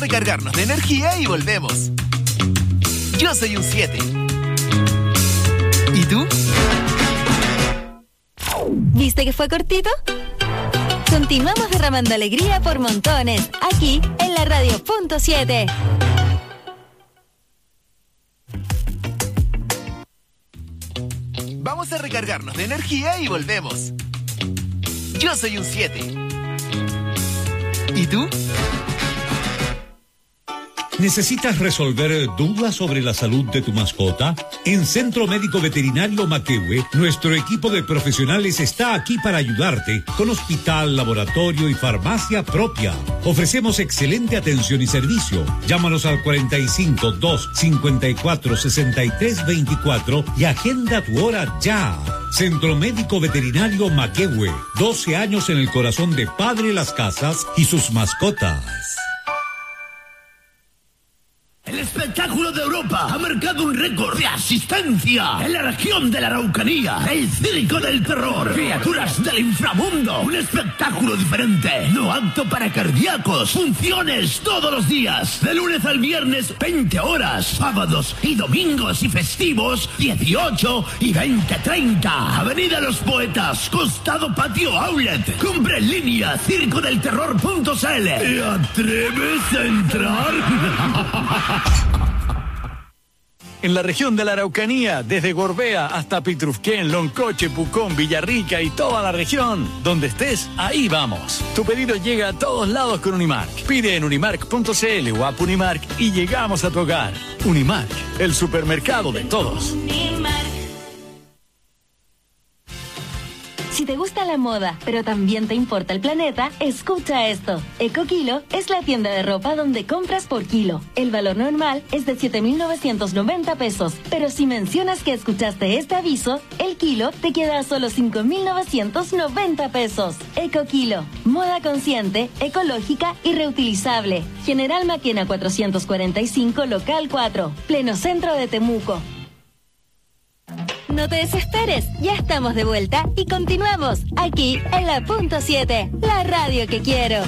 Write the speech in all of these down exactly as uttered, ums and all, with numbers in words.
recargarnos de energía y volvemos. Yo soy un siete. ¿Y tú? ¿Viste que fue cortito? Continuamos derramando alegría por montones, aquí en la radio punto siete. Vamos a recargarnos de energía y volvemos. Yo soy un siete. ¿Y tú? ¿Necesitas resolver dudas sobre la salud de tu mascota? En Centro Médico Veterinario Maquehue, nuestro equipo de profesionales está aquí para ayudarte con hospital, laboratorio y farmacia propia. Ofrecemos excelente atención y servicio. Llámanos al cuarenta y cinco, dos cincuenta y cuatro, sesenta y tres veinticuatro y agenda tu hora ya. Centro Médico Veterinario Maquehue, doce años en el corazón de Padre Las Casas y sus mascotas. El espectáculo de Europa ha marcado un récord de asistencia en la región de la Araucanía. El Circo del Terror, criaturas del inframundo, un espectáculo diferente, no apto para cardíacos, funciones todos los días, de lunes al viernes, veinte horas, sábados y domingos y festivos, dieciocho y veinte treinta. Avenida Los Poetas, costado Patio Outlet. Compra en línea, circo del terror punto c l. ¿Te atreves a entrar? En la región de la Araucanía, desde Gorbea hasta Pitrufquén, Loncoche, Pucón, Villarrica y toda la región. Donde estés, ahí vamos. Tu pedido llega a todos lados con Unimark. Pide en unimark punto c l o app Unimark y llegamos a tu hogar. Unimark, el supermercado de todos. Si te gusta la moda, pero también te importa el planeta, escucha esto. EcoKilo es la tienda de ropa donde compras por kilo. El valor normal es de siete mil novecientos noventa pesos, pero si mencionas que escuchaste este aviso, el kilo te queda a solo cinco mil novecientos noventa pesos. EcoKilo, moda consciente, ecológica y reutilizable. General Maquena cuatrocientos cuarenta y cinco, local cuatro, pleno centro de Temuco. No te desesperes, ya estamos de vuelta y continuamos aquí en la punto siete, la radio que quiero.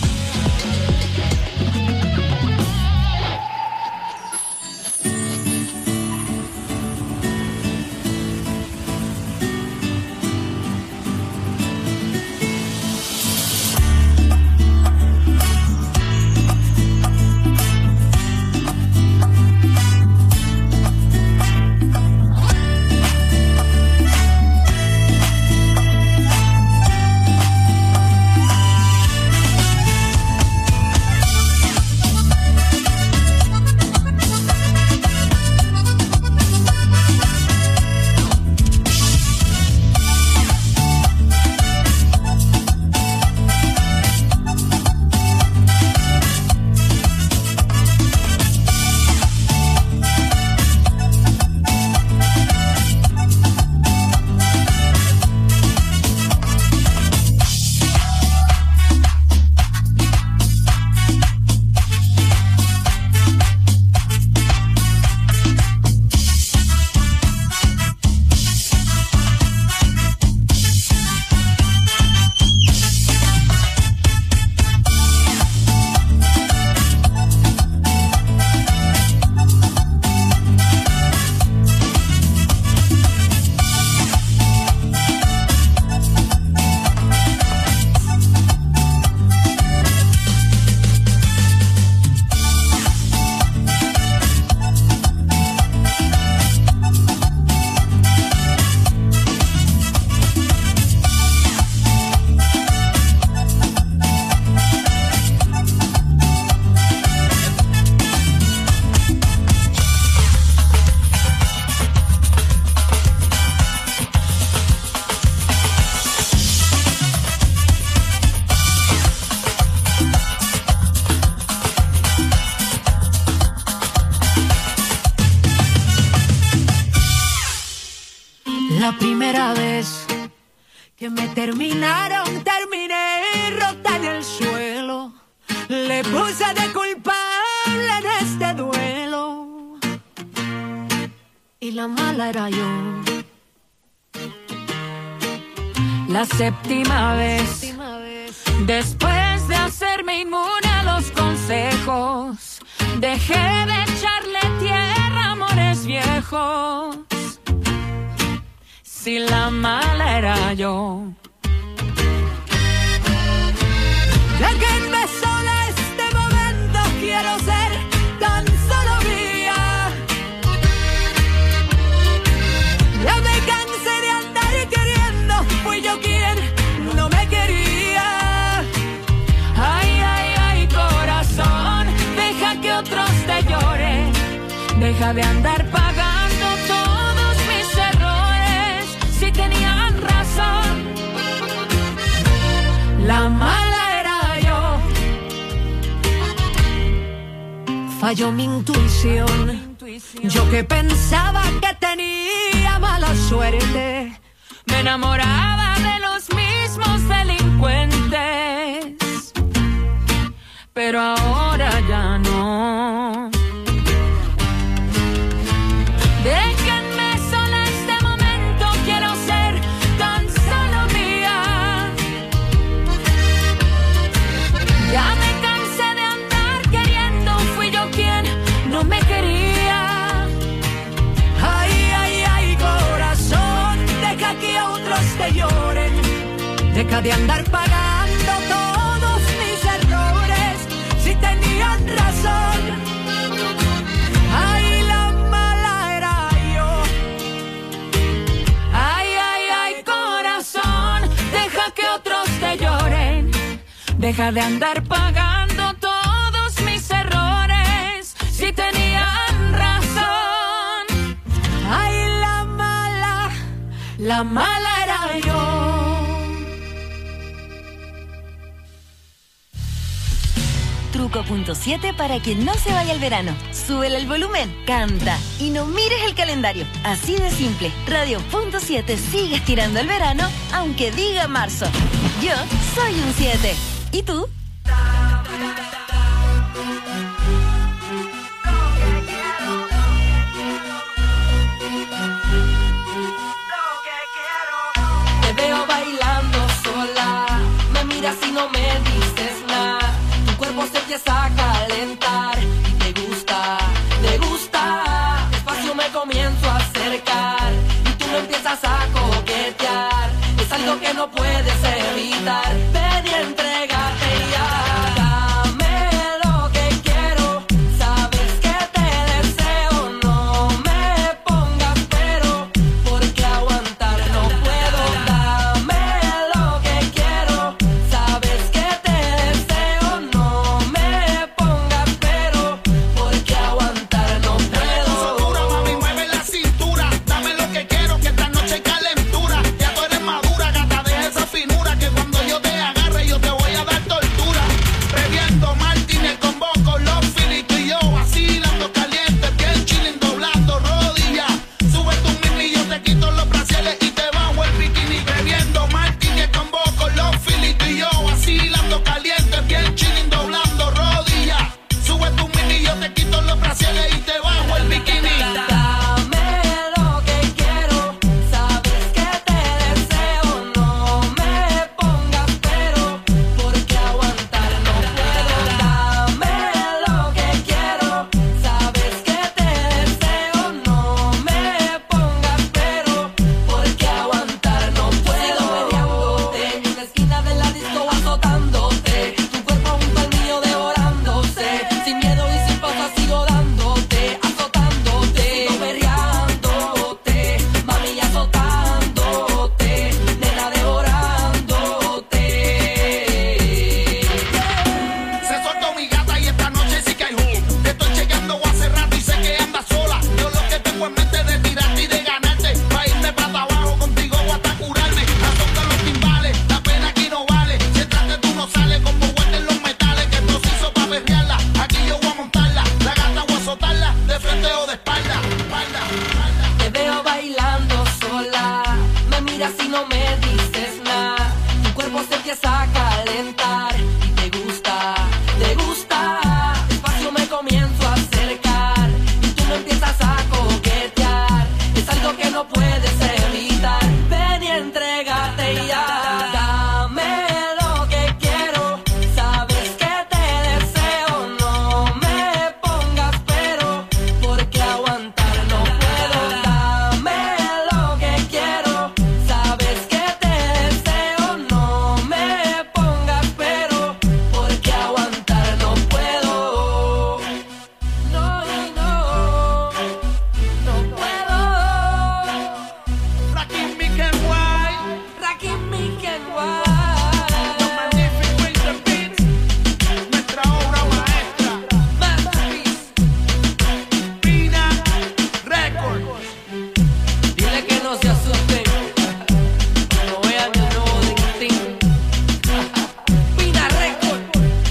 La primera vez que me terminaron, terminé rota en el suelo. Le puse de culpable en este duelo. Y la mala era yo. La séptima vez, después de hacerme inmune malos consejos. Dejé de echarle tierra a amores viejos. Si la mala era yo. Déjenme sola este momento, quiero ser tan solo mía. Ya me cansé de andar queriendo, fui yo quien no me quería. Ay, ay, ay, corazón, deja que otros te lloren. Deja de andar pagando todos mis errores. Si tenían razón, la mala era yo. Falló mi intuición. Yo que pensaba que tenía mala suerte, me enamoraba de los mismos delincuentes, pero ahora ya no. Déjenme sola este momento, quiero ser tan solo mía. Ya me cansé de andar queriendo, fui yo quien no me quería. Ay, ay, ay, corazón, deja que otros te lloren. Deja de andar pagando todos mis errores. Si tenían razón, ay, la mala era yo. Ay, ay, ay, corazón, deja que otros te lloren. Deja de andar pagando todos mis errores. Si tenían razón, ay, la mala, la mala era yo. Truco punto siete para que no se vaya el verano. Súbele el volumen, canta y no mires el calendario. Así de simple. Radio punto siete sigue estirando el verano, aunque diga marzo. Yo soy un siete. ¿Y tú? Te veo bailando sola, me miras y no me dices nada. Tu cuerpo se empieza a calentar y te gusta, te gusta. Despacio me comienzo a acercar y tú me empiezas a coquetear. Es algo que no puedes evitar. Ven y entrégate ya. Dame lo que quiero, sabes que te deseo. No me pongas pero, porque aguantar no puedo. Dame lo que quiero, sabes que te deseo. No me pongas pero, porque aguantar no puedo. Dura, mami, mueve la cintura. Dame lo que quiero, que esta noche hay calentura. Ya tú eres madura, gata de esa finura, que cuando yo te agarre yo te voy a dar tortura. Bebiendo Martínez con Bongo, los filitos y yo vacilando caliente, bien chilling, doblando rodillas. Sube tu mini y yo te quito los brasiles y te bajo el bikini. Bebiendo Martínez con Bongo, los filitos y yo vacilando caliente, bien chilling, doblando rodillas. Sube tu mini y yo te quito los brasiles y te bajo el bikini. Dame lo que quiero, sabes que te deseo. No me pongas pero, porque aguantar no puedo. Dame lo que quiero, sabes que te deseo. No me pongas pero, porque aguantar no puedo. Peleándote en la esquina de la disco, azotándote. Tu cuerpo junto al mío devorándose. Sin miedo y sin pausa sigo dándote, azotándote. Sigo berreándote, mami, azotándote. Nena, devorándote. Se soltó mi gata y esta noche sí que hay jugo. Te estoy chequeando hace rato y sé que andas sola. Yo lo que tengo en mente es de tirarte y de ganarte. Pa' irme para abajo contigo o hasta curarme. Azota los timbales, la pena aquí no vale. Si entraste tú no sales como guarden los metales. Que esto se hizo pa' perrearla, aquí yo voy a montarla. La gata voy a azotarla, de frente o de espalda. Espalda, espalda. Te veo bailando sola, me miras y no me dices nada. Tu cuerpo se empieza a calentar y te gusta, te gusta. Despacio me comienzo a acercar y tú me empiezas a coquetear. Es algo que no puedes evitar. Ven y entrégate ya. Dame lo que quiero, sabes que te deseo. no se asusten. No vean el nuevo Ding Ding. Pina Record.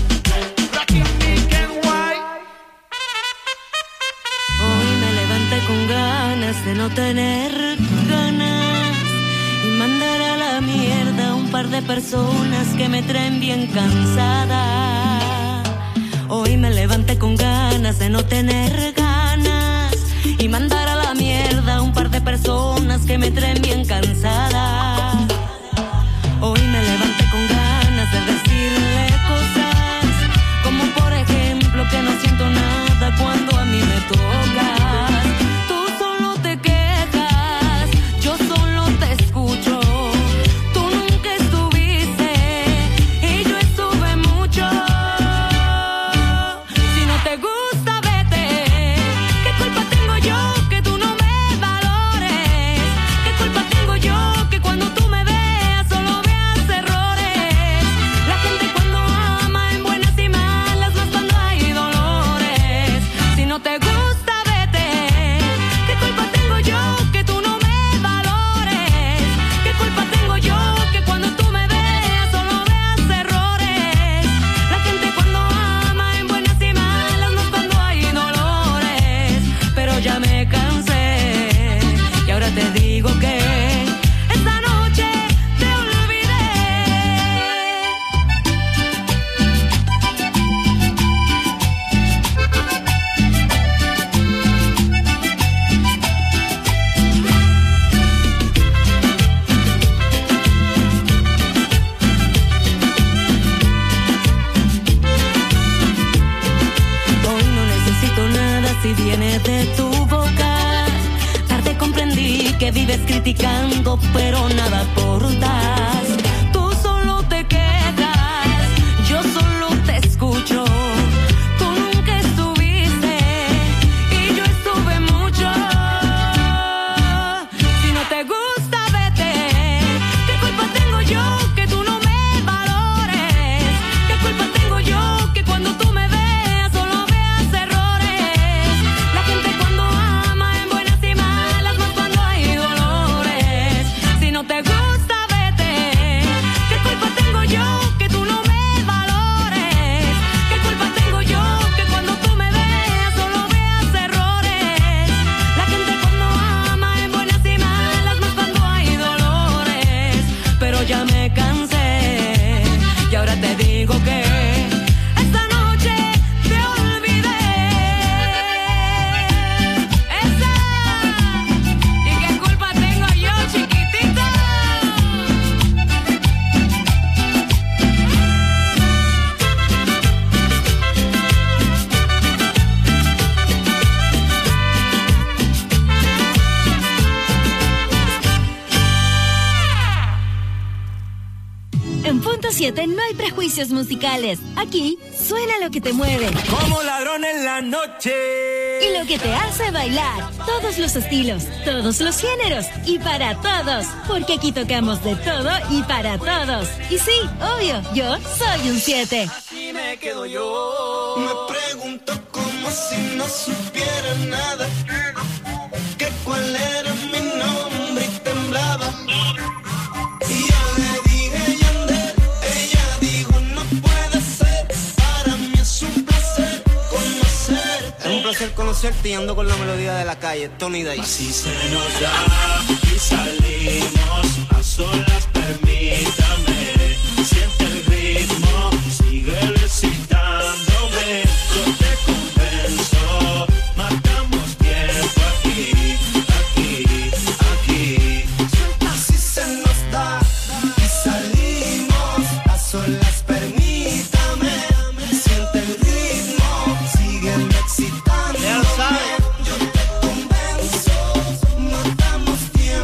Hoy me levanté con ganas de no tener ganas y mandar a la mierda a un par de personas que me traen bien cansada. Hoy me levanté con ganas de no tener ganas y mandar a la mierda a un par de personas que me traen bien cansada. Hoy me levanté con ganas de decirle cosas, como por ejemplo que no siento nada cuando a mí me tocas. Tú solo te quejas, yo solo te escucho. Tú nunca estuviste y yo estuve mucho. Si no te gusta, vete. ¿Qué culpa tengo yo que tú no me valores? ¿Qué culpa tengo yo que cuando tú me veas solo veas errores? La gente cuando ama en buenas y malas, más cuando hay dolores. Si no te gusta, vete. ¿Qué culpa tengo yo que tú no me valores? ¿Qué culpa tengo yo que cuando tú me veas solo veas errores? La gente cuando ama en buenas y malas, más cuando hay dolores. Pero ya me cansé y ahora te digo que esta noche te olvidé. Hoy no necesito nada si viene de tu boca. Tarde comprendí que vives criticando, pero nada aportas. Tú solo te quejas, yo solo te escucho. Tú nunca estuviste y yo estuve mucho. Si no te gusta, vete. ¿Qué culpa tengo yo que tú no me valores? ¿Qué culpa tengo yo que cuando tú me veas solo veas errores? La gente cuando ama en buenas y malas, más cuando hay dolores. Si no te gusta, vete. ¿Qué culpa tengo yo que tú no me valores? ¿Qué culpa tengo yo que cuando tú me veas solo veas errores? La gente cuando ama en buenas y malas, más cuando hay dolores. Pero ya me cansé y ahora te digo que esta noche te olvidé. Esa. ¿Y qué culpa tengo yo, chiquitito? En Punto siete no hay prejuicios musicales. Aquí suena lo que te mueve Como ladrón en la noche. y lo que te hace bailar. Todos los estilos, todos los géneros y para todos. Porque aquí tocamos de todo y para todos. Y sí, obvio, yo soy un siete. Así me quedo yo. Me pregunto como si no supiera nada, que cuál era mi nombre y temblaba. Y yo le dije Yandel, ella dijo no puede ser. Para mí es un placer conocerte. Es un placer conocerte y ando con la melodía de la calle, Tony Day. Así se nos da y salimos a solas, permítame. Siente el ritmo, sigue recitándome. Yo te convenzo, marcamos tiempo aquí, aquí, aquí. Así se nos da y salimos a solas, permítame. Siente el ritmo, sígueme excitando. Ya lo sabes. Yo te convenzo, no damos tiempo.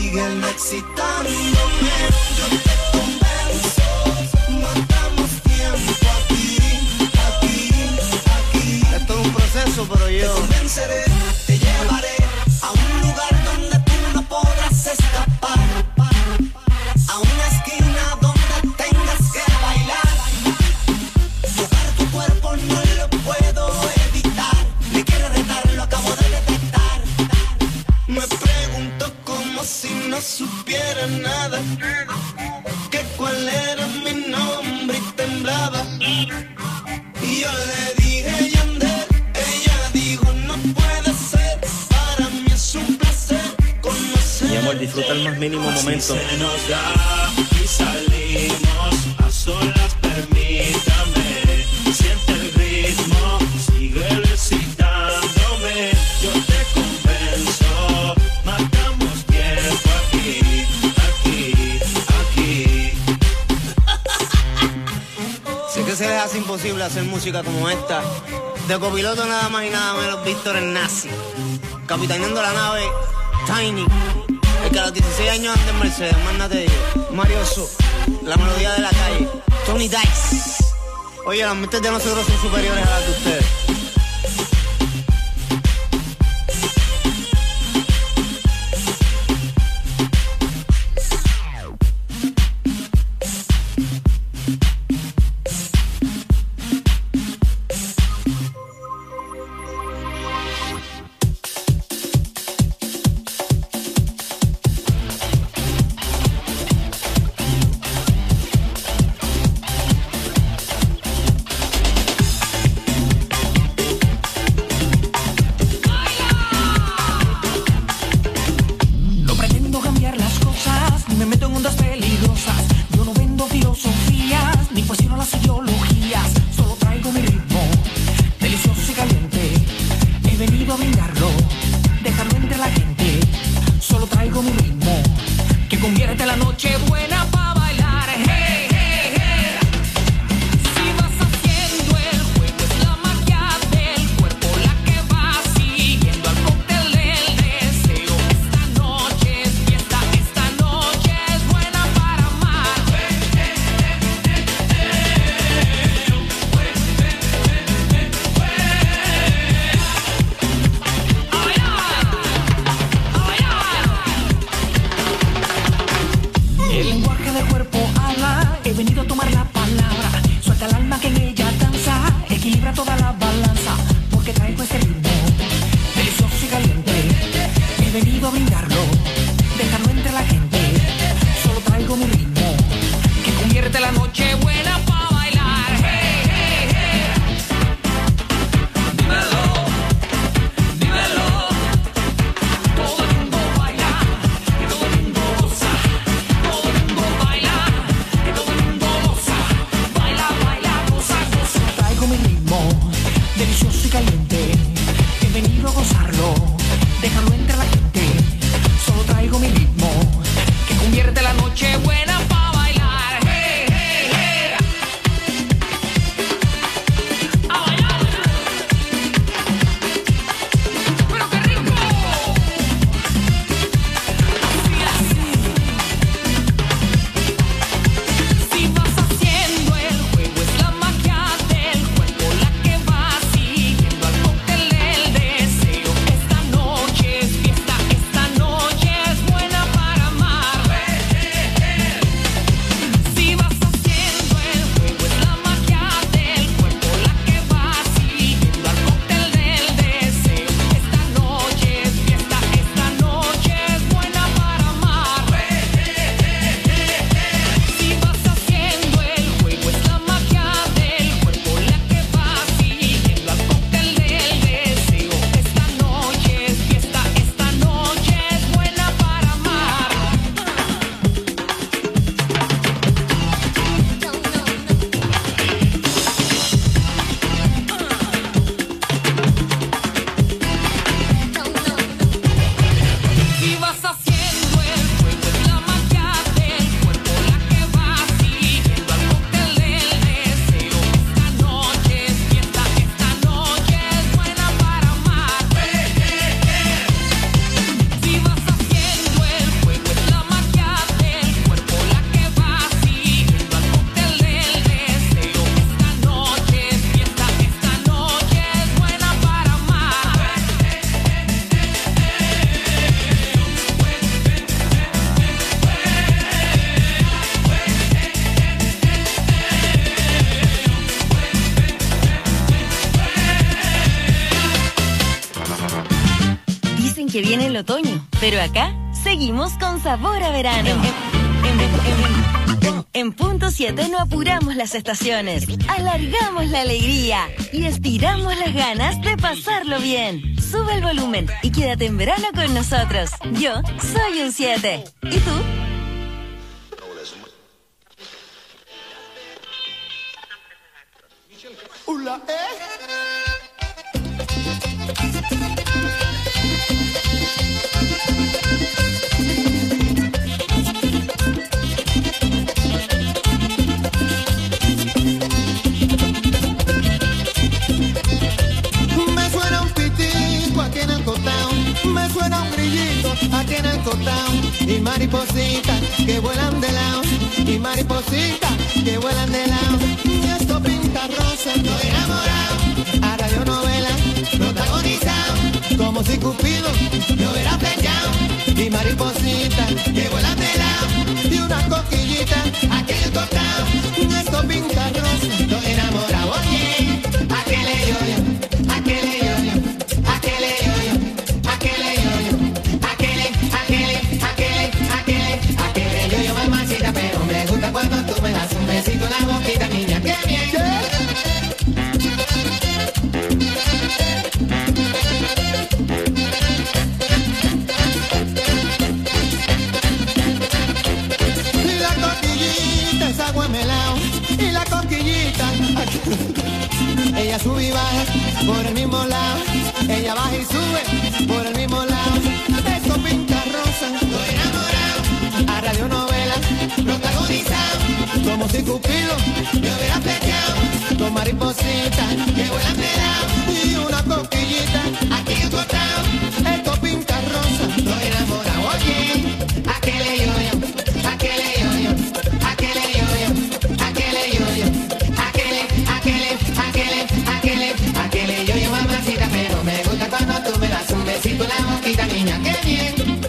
siguen excitándome. Yo te convenzo, matamos tiempo aquí, aquí, aquí. Esto es un proceso, pero yo te convenceré, te llevaré a un lugar donde tú no podrás escapar, a una esquina donde tengas que bailar. Tocar tu cuerpo no lo puedo evitar. Me quiere retar, lo acabo de detectar. Me pregunto como si no supiera nada, que cuál era mi nombre y temblaba. Y yo le dije Yandel, ella dijo no puede ser. Para mí es un placer conocer. Mi amor, disfruta el más mínimo momento. Se nos da y salimos a solas, permítame. Siente el ritmo, sigue excitándome. Yo te convenzo, matamos tiempo aquí, aquí, aquí. Sé que se les hace imposible hacer música como esta. De copiloto nada más y nada menos Víctor el Nazi. Capitaneando la nave, Tiny. El que a los dieciséis años anda en Mercedes, mándate digo. Marioso, la melodía de la calle. Tony Dice. Oye, las mentes de nosotros son superiores a las de ustedes. que viene el otoño, pero acá seguimos con sabor a verano. En, en, en, en, en Punto siete no apuramos las estaciones, alargamos la alegría y estiramos las ganas de pasarlo bien. Sube el volumen y quédate en verano con nosotros. Yo soy un siete. ¿Y tú? Hola, ¿eh? Me suena un pitico aquí en el cotao, me suena un grillito aquí en el cotao, y maripositas que vuelan de lado, y maripositas que vuelan de lado, y esto pinta rosa, estoy enamorado, a radionovela protagonizado, como si Cupido me hubiera flechado, y maripositas que vuelan de lado, y una coquillita aquí en el cotao, y esto pinta rosa, estoy enamorado, oye, aquele yo-yo, aquele yo-yo, aquele yo-yo, aquele yo-yo, aquele, aquele, aquele, aquele, aquele yo-yo, mamacita, pero me gusta cuando tú me das un besito en la boquita, niña, qué bien. Y la coquillita es agua melao, y la coquillita ella sube y baja por el mismo lado, ella baja y sube por el mismo lado, esto pinta rosa, estoy enamorado, a radionovela protagonizado, como si Cupido me hubiera flechado, con maripositas que vuelan de lado, y una coquillita aquí encontrado, esto pinta rosa, estoy enamorado, oye, aquele yo-yo, aquele yo-yo, aquele yo-yo, aquele yo-yo, aquele, aquele, aquele, aquele, aquele yo-yo, mamacita, pero me gusta cuando tú me das un besito en la boquita, niña, qué bien.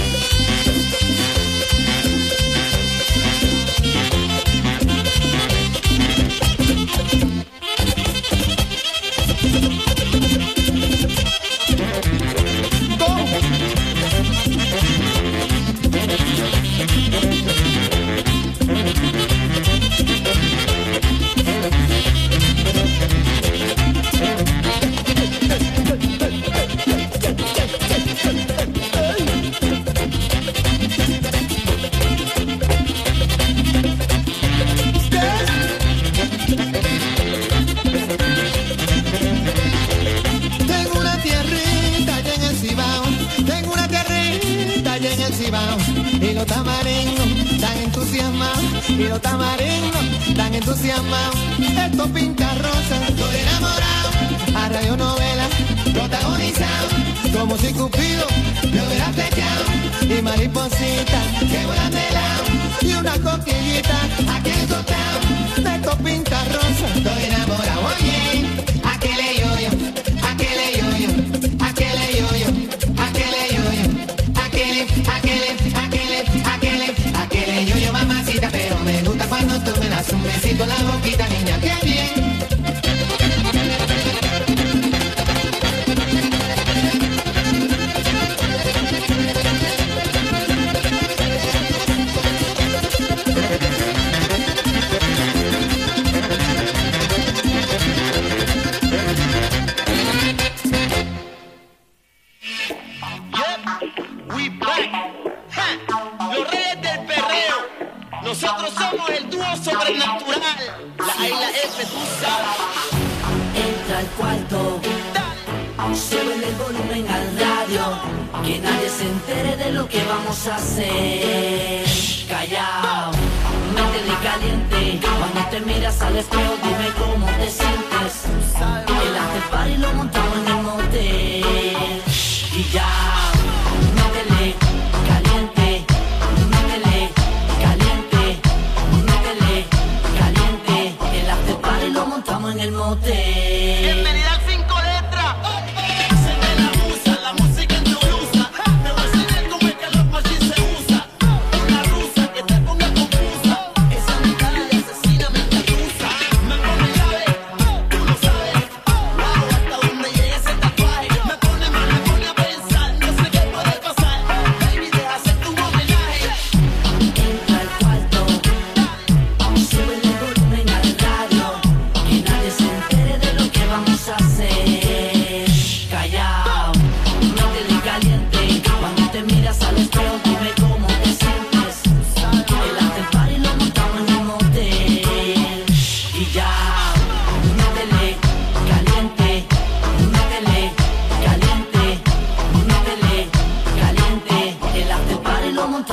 Tengo una tierrita allá en el Cibao, tengo una tierrita allá en el Cibao, y los tamaringos tan entusiasmados, y los tamaringos tan entusiasmados, esto pinta rosa, estoy enamorado, a radionovela protagonizado, como si Cupido me hubiera flechado, y maripositas que vuelan de lado, y una coquillita aquí encontrado, esto pinta rosa, estoy enamorado, oye, aquele yo-yo, aquele yo-yo, aquele yo-yo, aquele yo-yo, aquele, aquele, aquele, aquele, aquele yo-yo, mamacita, pero me gusta cuando tú me das un besito en la boquita, niña, qué bien. We back. Ja. Los reyes del perreo. Nosotros somos el dúo sobrenatural. La A y la F, tú sabes. Entra al cuarto, sube el volumen al radio, que nadie se entere de lo que vamos a hacer. Callao, métele caliente, cuando te miras al espejo dime cómo te sientes. El after party lo montamos en el motel. Y ya, métele caliente, métele caliente, métele caliente. El after party lo montamos en el motel. Bienvenida al cinco letras. Se me la usa, la música introduza. Me voy a enseñar cómo es que los machis se usa. Una rusa que te ponga confusa. Esa mitad de asesina me engarusa. Me pone llave, tú lo sabes. Wow, hasta donde llegue ese tatuaje. Me pone mal, me pone a pensar. No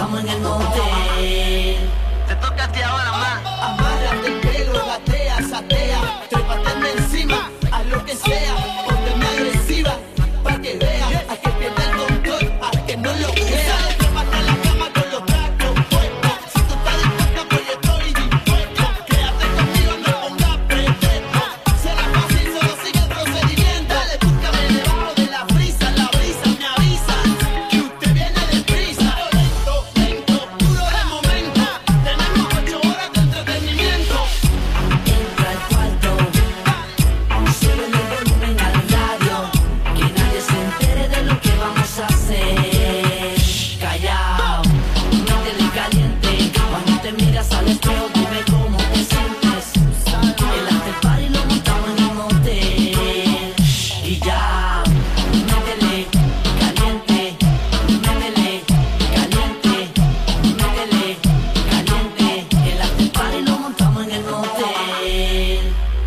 montamos en el motel. Te toca a ti ahora más. Amárrate el pelo, gatea, satea, trépateme encima, haz lo que sea, pónteme agresiva, pa' que vea, a que pierda el control, a que no lo crea. Trépate en la cama con los tacos puestos, si tú estás dispuesta, pues yo estoy dispuesto. Quédate conmigo, no pongas pretexto, será fácil, solo sigue el procedimiento. Dale, búscame debajo de la brisa, la brisa me avisa que usted viene deprisa. Lento, lento, duro de momento, tenemos ocho horas de entretenimiento. Entra al cuarto, sube el volumen al radio, que nadie se entere de lo que vamos a hacer. Callao, métele caliente, cuando te miras al espejo dime cómo te sientes. El after party lo montamos en el motel. Y ya, métele caliente, métele caliente, métele caliente. El after party lo montamos en el motel.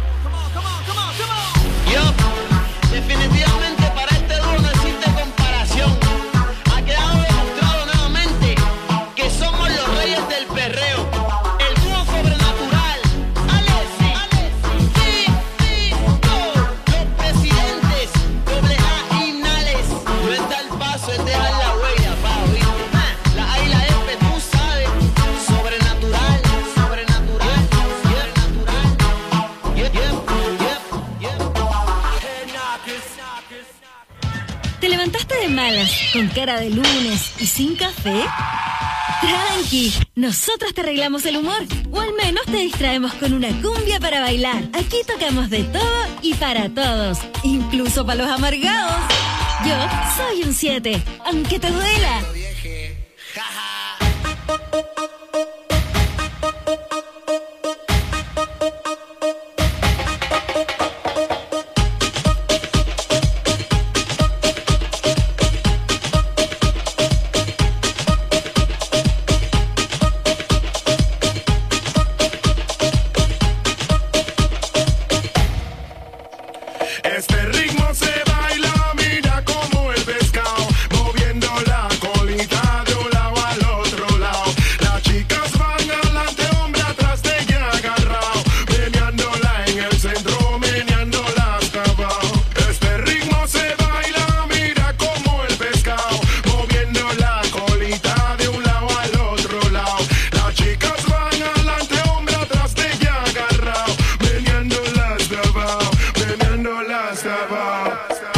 Yo, definitivamente para este dúo no existe comparación. Ha quedado demostrado nuevamente que somos los reyes del perreo. El dúo sobrenatural. Alexi, Tito, los presidentes, doble A y Nales. No es dar paso, es dejar la huella, pa, ¿oíste? La A y la F, tú sabes. Sobrenatural, sobrenatural, sobrenatural. Yep, yep, yep, yep. ¿Te levantaste de malas, con cara de lunes y sin café? Tranqui, nosotros te arreglamos el humor, o al menos te distraemos con una cumbia para bailar. Aquí tocamos de todo y para todos, incluso para los amargados. Yo soy un siete, aunque te duela. Este ritmo se baila, mira como el pescado, moviendo la colita de un lado al otro lado. Las chicas van adelante, hombre atrás de ella agarrado, meneándola en el centro, meneándola hasta abajo. Este ritmo se baila, mira como el pescado, moviendo la colita de un lado al otro lado. Las chicas van adelante, hombre atrás de ella agarrado, meneándola hasta abajo, meneándola hasta abajo.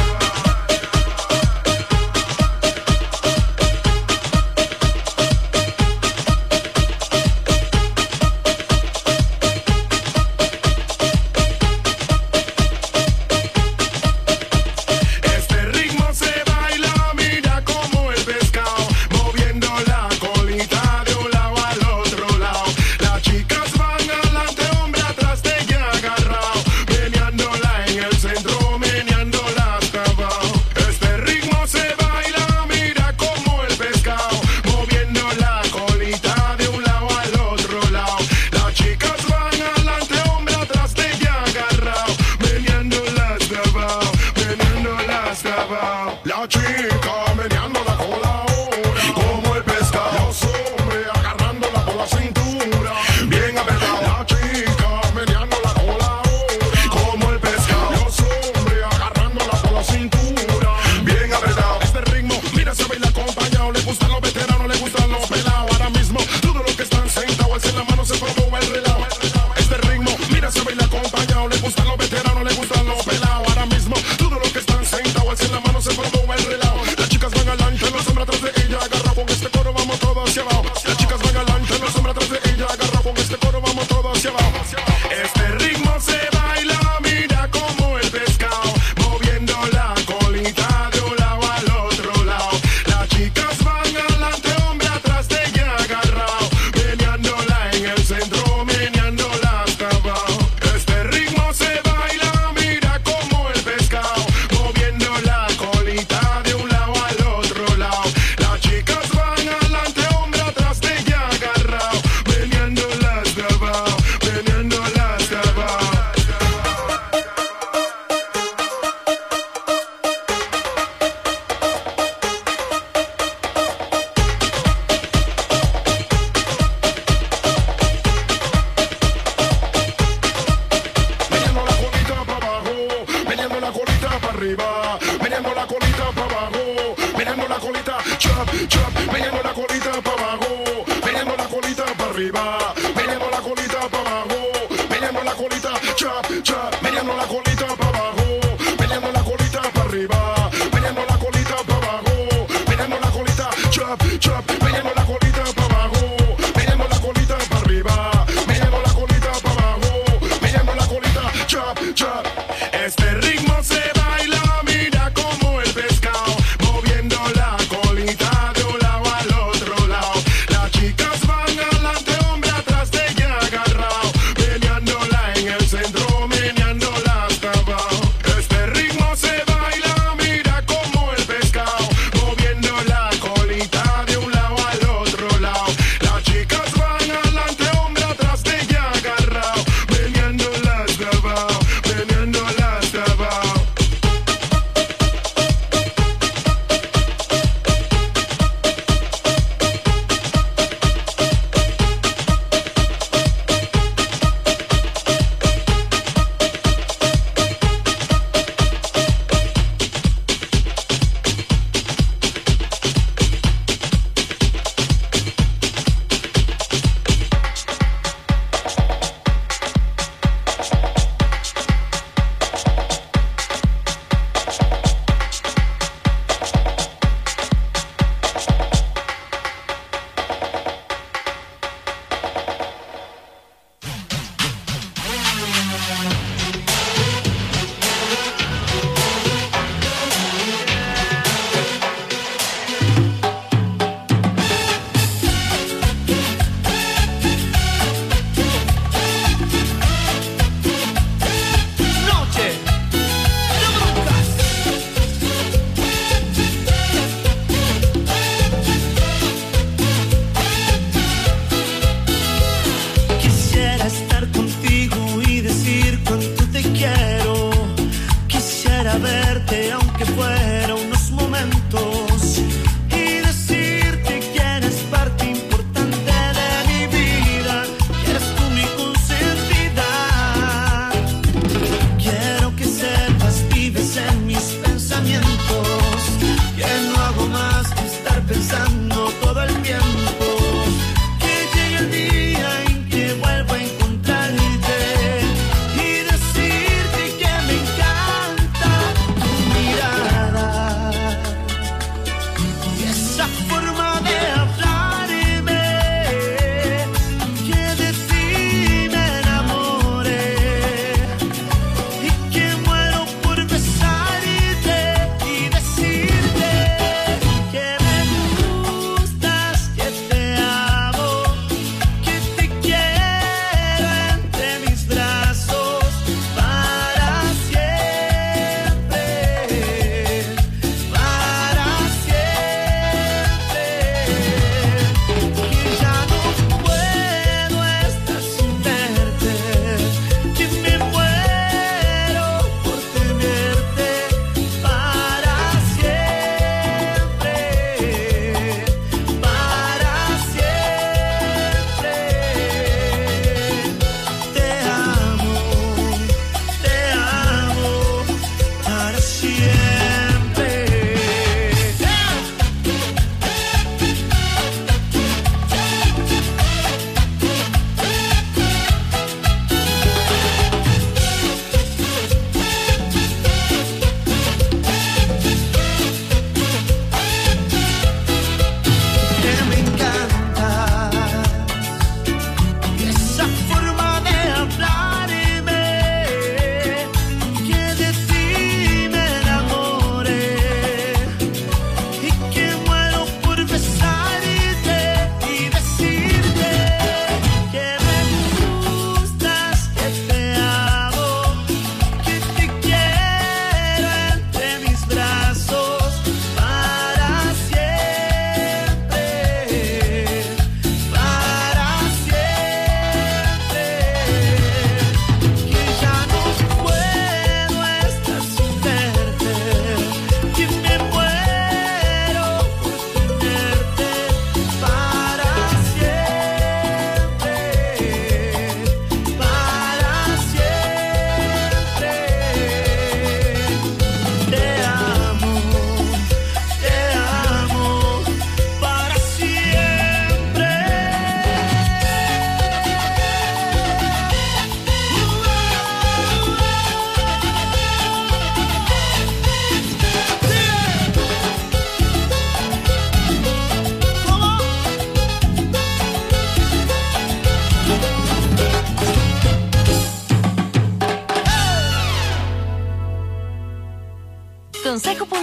Este ritmo se baila, mira como el pescado, moviendo la colita de un lado al otro lado. Las chicas van adelante, hombre atrás de ella agarrado, meneándola en el centro, meneándola hasta abajo. Este ritmo se baila, mira como el pescado, moviendo la colita de un lado al otro lado. Las chicas van adelante, hombre atrás de ella agarrado, meneándola hasta abajo, meneándola hasta abajo. La chica meneando la cola ahora, como el pescado. Los hombres agarrándola por la cintura, bien apretado. La chica meneando la cola ahora, como el pescado. Los hombres agarrándola por la cintura, bien apretado. Este ritmo, mira, se baila acompañado. Le gustan los veteranos, le gustan los pelados. Ahora mismo, todos los que están sentados, alcen la mano, se promueve el relajo. Este ritmo, mira, se baila acompañado. Le gustan los veteranos, le gustan los pelados. Ahora mismo, todos los que están sentados, alcen la mano, se promueve el relajo. Las chicas van adelante, los hombres atrás de ella agarra. Con este coro vamos todos hacia abajo. Las chicas van adelante, los hombres atrás de ella agarra. Con este coro vamos todos hacia abajo. Este ritmo se baila, mira como el pescado, moviendo la colita de un lado al otro lado. Las chicas van adelante, hombre atrás de ella agarrado, meneándola en el centro, meneándola hasta abajo. Este ritmo se baila, mira como el pescado, moviendo la colita de un lado al otro lado. Las chicas van adelante, hombre atrás de ella agarrado, meneándola hasta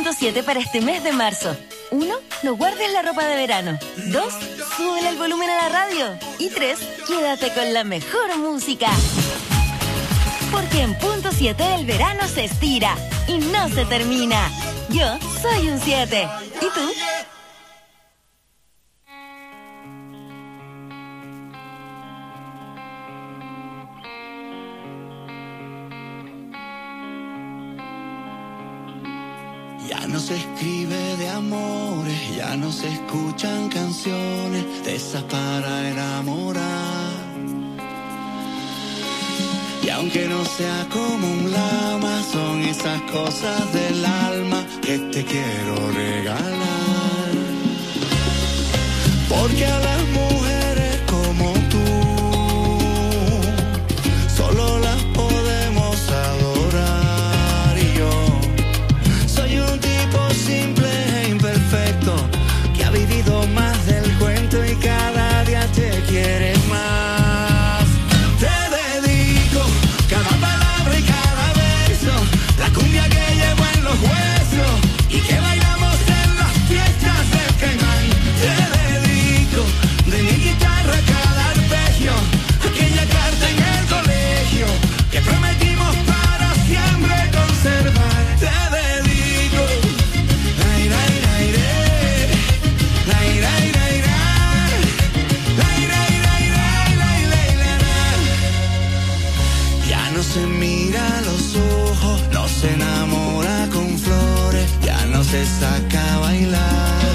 punto siete para este mes de marzo. Uno, no guardes la ropa de verano. Dos, súbele el volumen a la radio. Y tres, quédate con la mejor música. Porque en punto siete el verano se estira y no se termina. Yo soy un siete. ¿Y tú? Ya no se escribe de amores, ya no se escuchan canciones de esas para enamorar. Y aunque no sea como un lama, son esas cosas del alma que te quiero regalar. Porque a las mujeres como tú solo las podemos adorar. Y yo soy un tipo simple e imperfecto que ha vivido más del cuento y cada día te quiere más. Te dedico cada palabra y cada beso, la cumbia que llevo en los huesos y que bailamos en las fiestas del Caimán. Te dedico de mi guitarra cada arpegio, aquella carta en el colegio que prometimos para siempre conservar. Te dedico ay, ay, ay, ay, ay, ay, ay, ay, ay, ay, ay, ay. Ya no se mira a los ojos, no se enamora con flores, ya no se saca a bailar.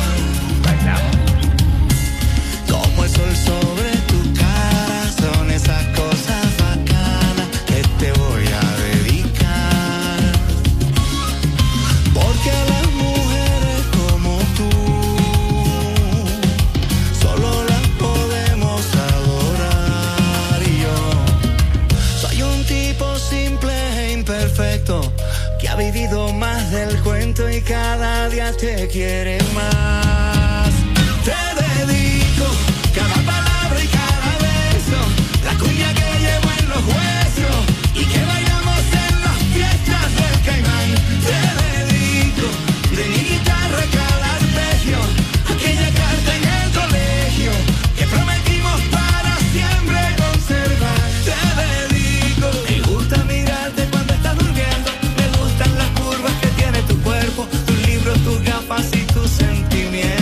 Como el sol sobre tu cara, son esas cosas bacanas que te voy a dedicar. Porque a las mujeres como tú solo las podemos adorar. Y yo soy un tipo simple e imperfecto que ha vivido más del cuento y cada día te quiere más. Te dedico cada palabra y cada beso, la cumbia que llevo en los huesos y que bailamos en las fiestas del Caimán. Te dedico de mi guitarra cada arpegio, aquella carta en el colegio que prometimos para siempre conservar. Te dedico, me gusta mirarte cuando estás durmiendo, me gustan las curvas que tiene tu cuerpo, tus libros, tus gafas y tus sentimientos.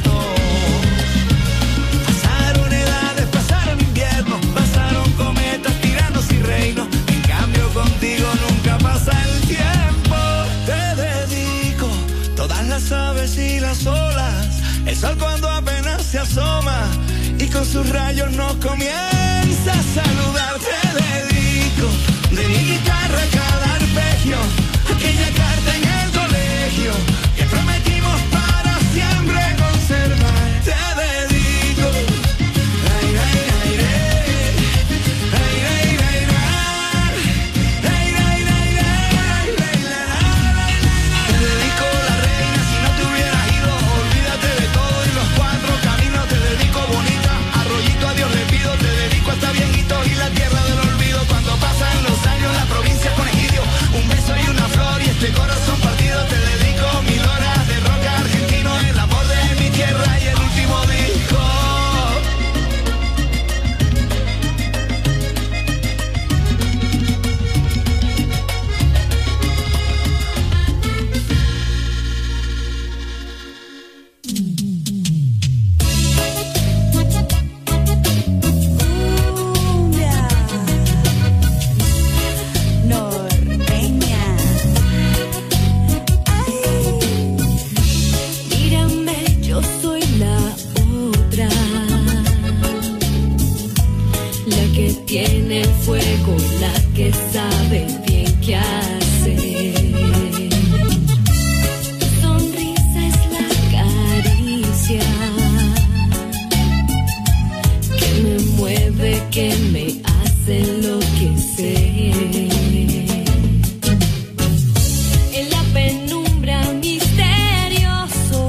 Pasaron edades, pasaron inviernos, pasaron cometas, tiranos y reinos. En cambio contigo nunca pasa el tiempo. Te dedico todas las aves y las olas, el sol cuando apenas se asoma y con sus rayos nos comienza a saludar. Te dedico de mi guitarra cada arpegio, aquella carta en el colegio que prometimos para siempre conservar. Te dedico ay, ay, ay, ay, ay, ay, ay, ay, ay, ay, ay, ay, ay. Te dedico la reina, si no te hubieras ido, olvídate de todo y los cuatro caminos. Te dedico bonita, arroyito a Dios le pido. Te dedico hasta viejitos y la tierra del olvido. Cuando pasan los años la provincia con egidio, un beso y una flor y este corazón partido. Te dedico mil horas de rock argentino, el amor de mi tierra y el último disco. Norteña. Ay, mírame, yo soy la otra, la que tiene el fuego, la que sabe bien qué hacer. Tu sonrisa es la caricia que me mueve, que me hace enloquecer. En la penumbra misterioso,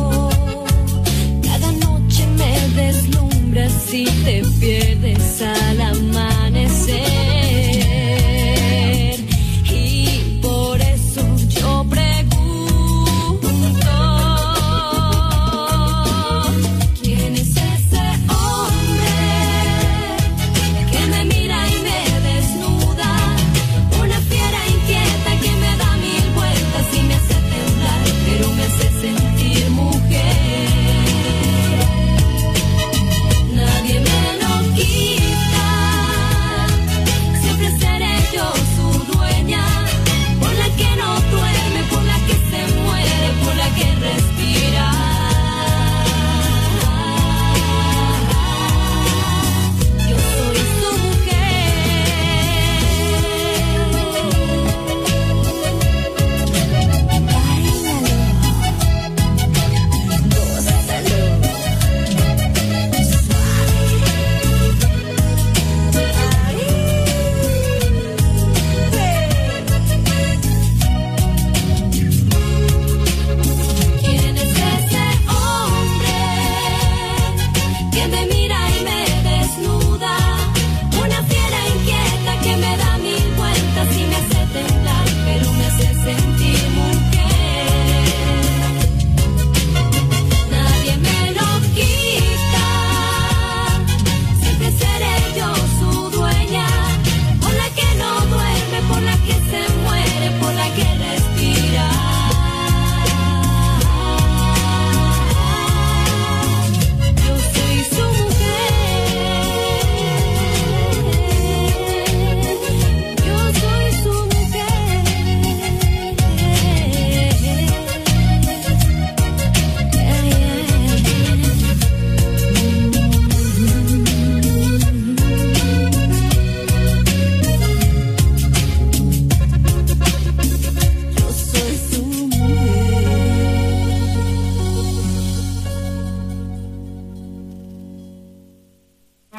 cada noche me deslumbras y te pierdes al amanecer. Y por eso yo pregunto,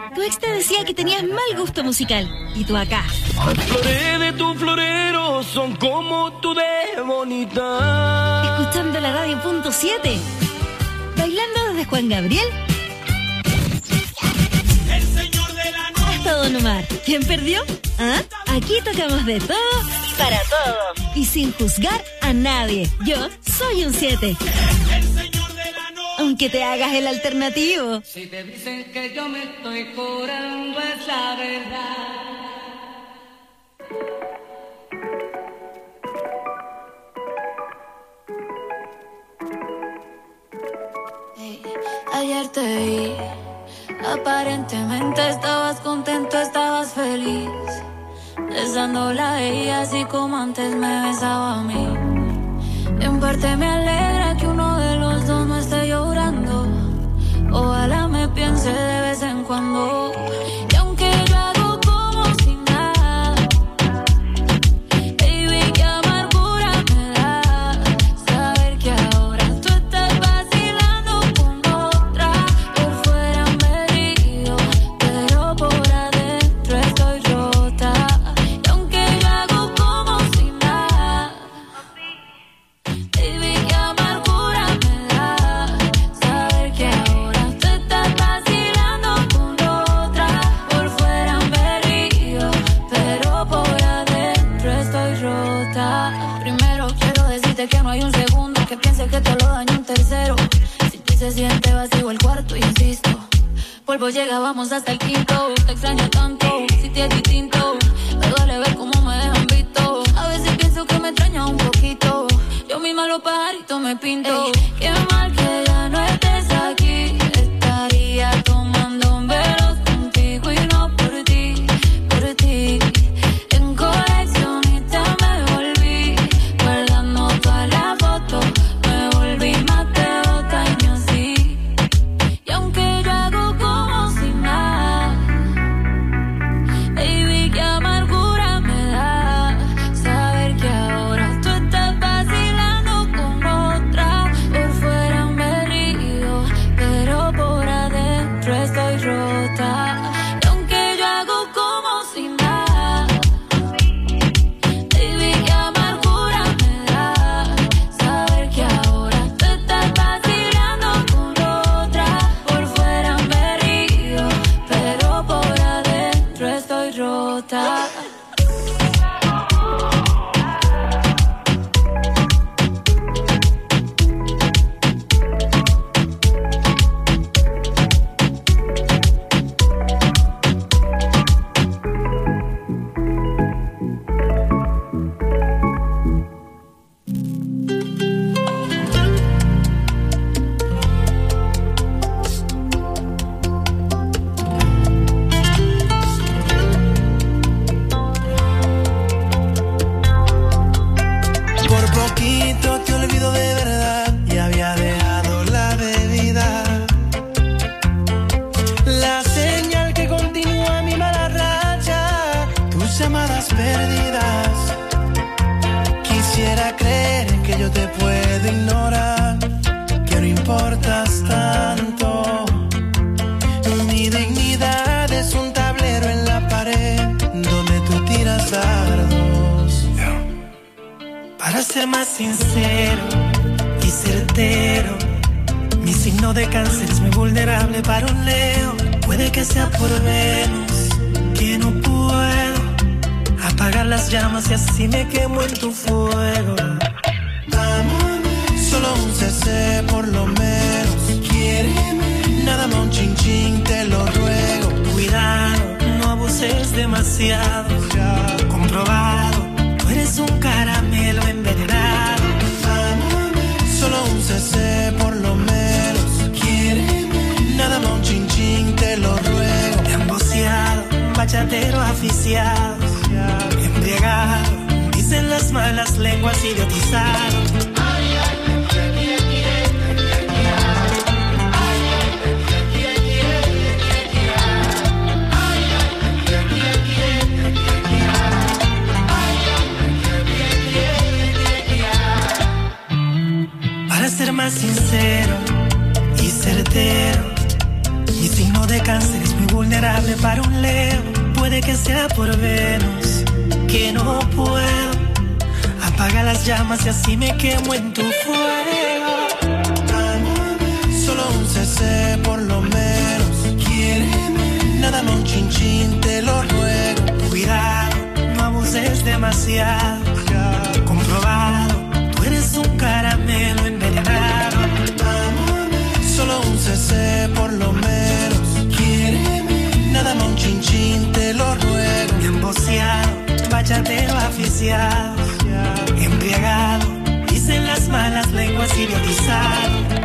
Tu ex te decía que tenías mal gusto musical. Y tú acá. Las flores de tu florero son como tú de bonita. Escuchando la radio punto siete. Bailando desde Juan Gabriel El señor de la noche. hasta Don Omar. ¿Quién perdió? ¿Ah? Aquí tocamos de todo y para todos. Y sin juzgar a nadie. Yo soy un siete. El señor de la noche. Aunque te hagas el alternativo. Si te dicen que yo me estoy curando es la verdad. Hey, ayer te vi, aparentemente estabas contento, estabas feliz, besándola a ella así como antes me besaba a mí. En parte me alegra que uno de los dos no esté llorando. Ojalá me piense de vez en cuando. Y aunque yo hago como si nada, baby, qué amargura me da saber que ahora tú estás vacilando con otra. Por fuera me río, pero por adentro estoy rota. Y aunque yo hago como si nada, baby, qué amargura me da saber que ahora tú estás vacilando con otra. Por fuera me río, pero por adentro estoy rota. Primero quiero decirte que no hay un segundo que piense que te lo daño un tercero. Si ti se siente vacío el cuarto, insisto, polvo llega, vamos hasta el quinto. Te extraño tanto, si te es distinto. Me duele ver cómo me dejan visto. A veces pienso que me extraña un poquito. Yo misma los pajaritos me pinto. Ey, qué mal que ya no estés aquí. Estaría tomando velos contigo y no por ti, por ti. En coleccionista me volví, guardando todas las fotos. Me volví más de otaño así. Y aunque yo hago como si nada, baby, qué amargura me da saber que ahora tú estás vacilando con otra. Por fuera me río, pero por adentro estoy rota. Y aunque yo hago como si nada, baby, qué amargura me da saber que ahora tú estás vacilando con otra. Por fuera me río, pero por adentro estoy rota. Por poquito te olvido de verdad y había dejado la bebida. La señal que continúa mi mala racha, tus llamadas perdidas. Quisiera creer que yo te puedo ignorar, que no importas tanto. Mi dignidad es un tablero en la pared donde tú tiras dardos. Para ser más sincero y certero, mi signo de cáncer es muy vulnerable para un Leo. Puede que sea por Venus, que no puedo apagar las llamas y así me quemo en tu fuego. Solo un C C por lo menos, quiéreme. Nada más un chin chin, te lo ruego. Cuidado, no abuses demasiado. Comprobado, tú eres un caramelo envenenado. Solo un C C por lo menos, quiéreme. Nada más un chin chin, te lo ruego. Emboceado, bachatero aficiado, embriagado, dicen las malas lenguas, idiotizado. Para ser más sincero y certero, Mi signo de cáncer es muy vulnerable para un Leo. Puede que sea por Venus, que no puedo. Apaga las llamas y así me quemo en tu fuego. Solo un C C por lo menos. Quiéreme, nada más un chin chin, te lo ruego. Cuidado, no abuses demasiado. Comprobado, tú eres un caramelo envenenado. Solo un C C por lo menos. Quiéreme, nada más un chin chin, te lo ruego. Bien boceado, bachatero aficiado. Embriagado, dicen las malas lenguas, idiotizado.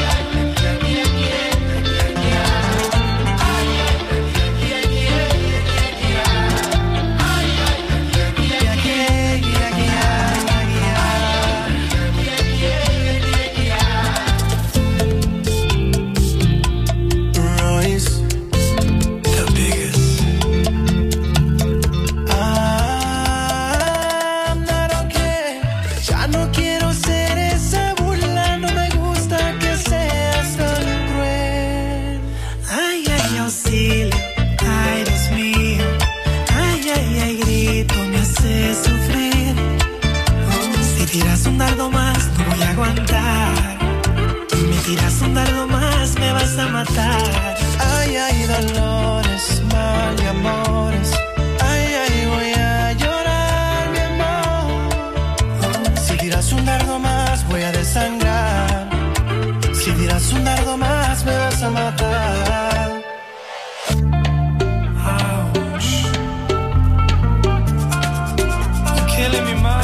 Tiras un dardo más, no voy a aguantar. Me tiras un dardo más, me vas a matar. Ay, ay, dolores, mal y amores. Ay, ay, voy a llorar, mi amor. Si tiras un dardo más, voy a desangrar. Si tiras un dardo más, me vas a matar. Ouch. You're killing me, man.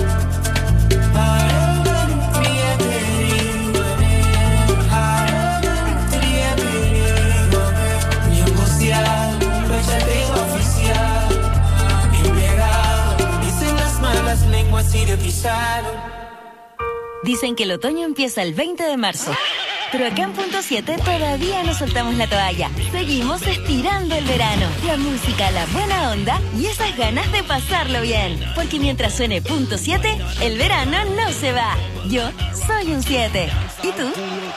Dicen que el otoño empieza el veinte de marzo, pero acá en Punto siete todavía no soltamos la toalla. Seguimos estirando el verano, la música, la buena onda y esas ganas de pasarlo bien. Porque mientras suene Punto siete, el verano no se va. Yo soy un siete. ¿Y tú?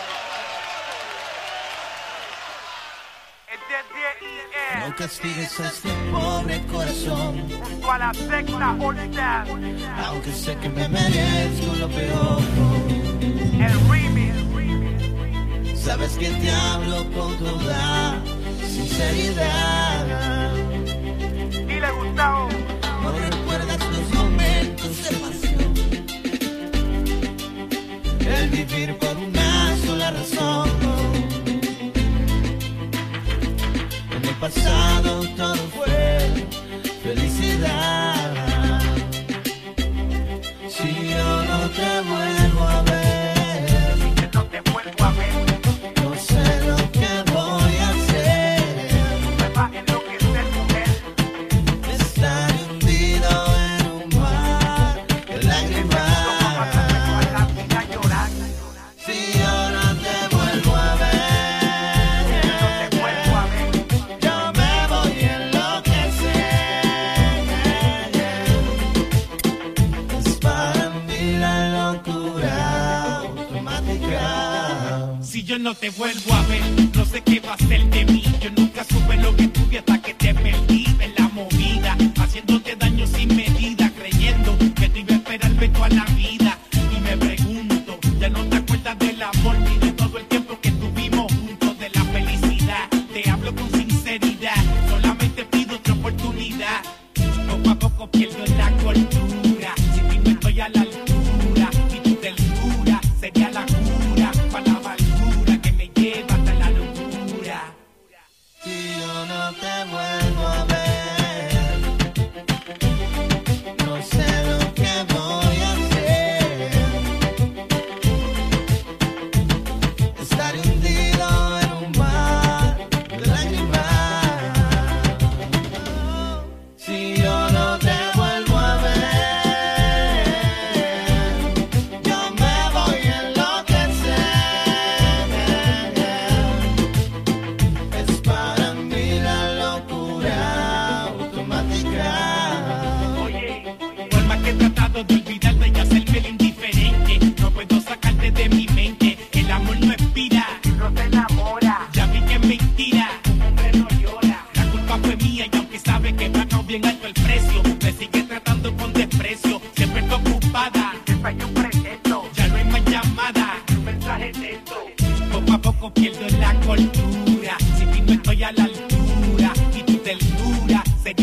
No castigues a este pobre corazón, junto a la secta Olvidad, aunque sé que me merezco lo peor. El remix. Sabes que te hablo con toda sinceridad. Dile, Gustavo. No recuerdas los momentos de pasión, el vivir por una sola razón. En el pasado todo fue felicidad. Si yo no te vuelvo a ver, no te vuelvo a ver, no sé lo que voy a hacer. Me va a enloquecer, mujer. Estar hundido en un mar de lágrimas. Si yo no te vuelvo a ver, no te vuelvo a ver, yo me voy a enloquecer. Es para mí la locura automática. Si yo no te vuelvo a ver, no sé qué va a ser de mí. Yo nunca supe lo que tuve hasta que te perdí en la movida, haciéndote daño sin medida, creyendo que te iba a esperarme toda la vida. Y me pregunto, ya no te acuerdas del amor ni de todo el tiempo que tuvimos juntos, de la felicidad. Te hablo con sinceridad, solamente pido otra oportunidad. Poco a poco pierdo la cordura, si ti no estoy a la altura, y tu ternura sería la cura para la amargura que me lleva hasta la locura. Si yo no te vuelvo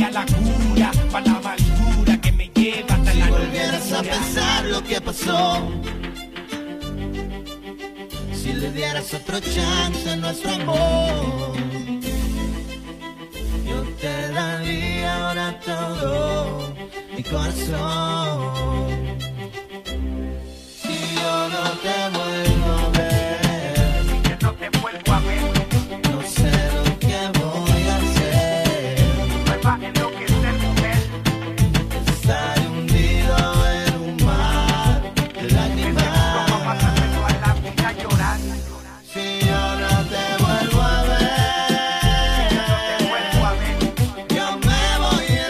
para la cura, para la amargura que me lleva hasta Si la volvieras a locura. pensar lo que pasó, si le dieras otro chance a nuestro amor, yo te daría ahora todo mi corazón. Si yo no te vuelvo a ver, Si yo no te vuelvo a ver, no sé lo que voy a hacer. me va a enloquecer, mujer. Estaré hundido en un mar de lágrimas. ¿Cómo vas a hacer toda la vida llorar? Si yo no te vuelvo a ver, Si yo no te vuelvo a ver, yo me voy a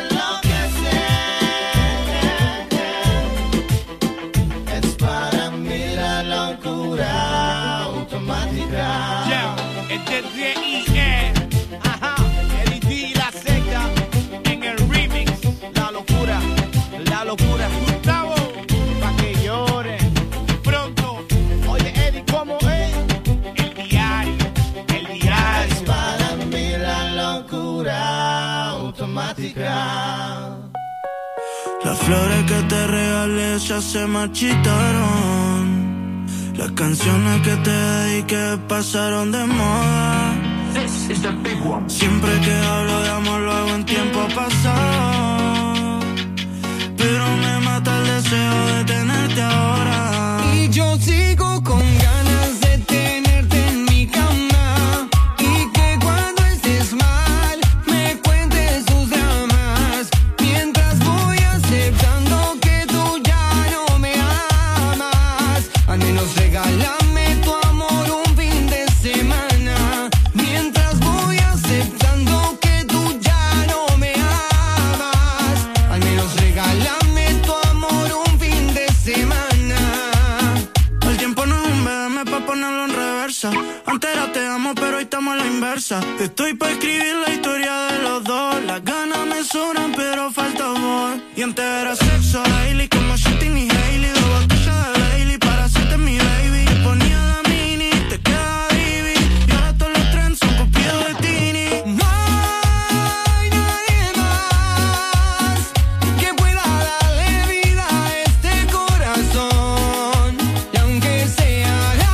enloquecer. Es para mí la locura automática. yeah, es de D I E. Ajá, Eddie D y la secta en el remix. La locura, la locura. Gustavo, pa' que llore. Pronto, oye Eddie, ¿cómo es? El diario, el Es diario. para mí la locura automática. Las flores que te regalé ya se marchitaron. Las canciones que te dediqué pasaron de moda. This is the big one. Siempre que hablo de amor lo hago en tiempo pasado, pero me mata el deseo de tenerte ahora. Y yo sigo con ganas de tenerte en mi cama, y que cuando estés mal me cuentes tus dramas, mientras voy aceptando que tú ya no me amas. Al menos regálame tu amor un fin de semana, mientras voy aceptando que tú ya no me amas. Al menos regálame tu amor un fin de semana. El tiempo no es un B M pa' ponerlo en reversa. Antes era te amo, pero hoy estamos a la inversa. Estoy pa' escribir la historia de los dos. Las ganas me sobran, pero falta amor. Y antes era sexo daily, como Shitting y Hailey. Dos botellas de Bailey para hacerte mi baby. Te ponía la mini, te quedaba divi. Y ahora todos los trends son copiados de Tini. No hay nadie más que pueda darle vida a este corazón. Y aunque sea la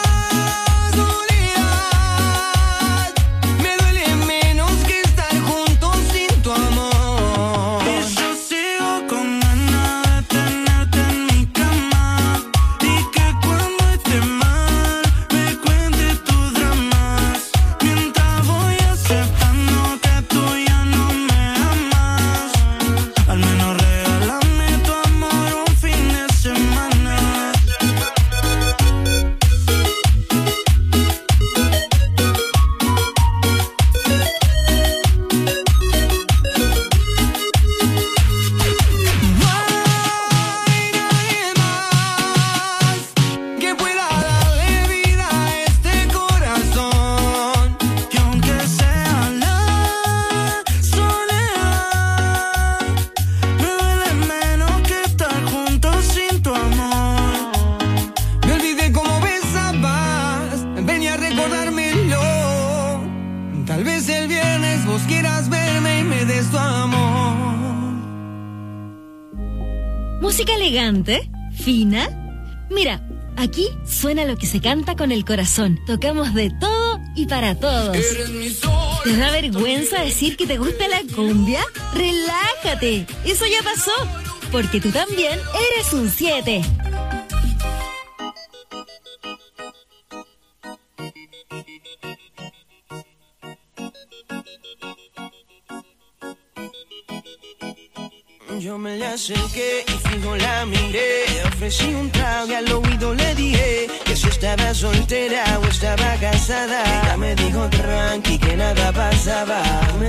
soledad, me duele menos que estar juntos sin tu amor. Y yo sigo con ganas de tenerte en mi cama, y que cuando esté mal me cuentes tus dramas, mientras voy aceptando que tú ya no me amas. Al menos regálame tu amor un fin de semana. No hay nadie más que pueda darle vida a este corazón. Y aunque sea la soledad, me duele menos que estar juntos sin tu amor. Me olvidé cómo besabas, ven y a recordármelo. Tal vez el viernes vos quieras verme y me des tu amor. Música elegante, fina. Mira, aquí suena lo que se canta con el corazón. Tocamos de todo y para todos. ¿Te da vergüenza decir que te gusta la cumbia? Relájate, eso ya pasó, porque tú también eres un siete. Yo me le acerqué y fijo la miré. Ofrecí un trago y al oído le dije que si estaba soltera o estaba casada. Ella me dijo tranqui que nada pasaba. Me